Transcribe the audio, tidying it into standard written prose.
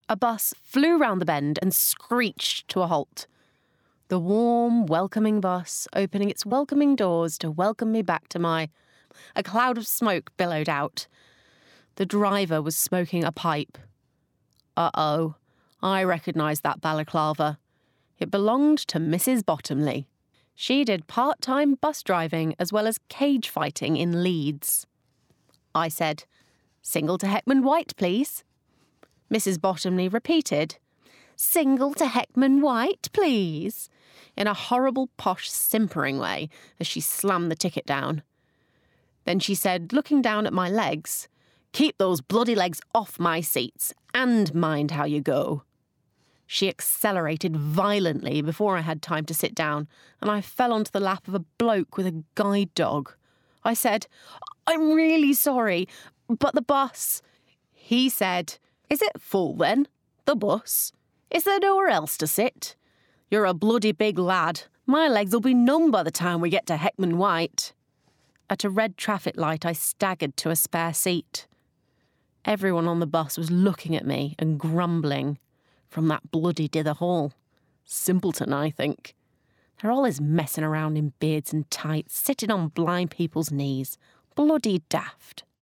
A bus flew round the bend and screeched to a halt. The warm, welcoming bus opening its welcoming doors to welcome me back to my... A cloud of smoke billowed out. The driver was smoking a pipe. Uh-oh, I recognised that balaclava. It belonged to Mrs. Bottomley. She did part-time bus driving as well as cage fighting in Leeds. I said, "Single to Heckman White, please." Mrs. Bottomley repeated, "Single to Heckman White, please," in a horrible posh simpering way as she slammed the ticket down. Then she said, looking down at my legs, "Keep those bloody legs off my seats and mind how you go." She accelerated violently before I had time to sit down, and I fell onto the lap of a bloke with a guide dog. I said, "I'm really sorry, but the bus..." He said, "Is it full then? The bus? Is there nowhere else to sit? You're a bloody big lad. My legs will be numb by the time we get to Heckman White." At a red traffic light, I staggered to a spare seat. Everyone on the bus was looking at me and grumbling. From that bloody dither hall. Simpleton, I think. They're always messing around in beards and tights, sitting on blind people's knees. Bloody daft.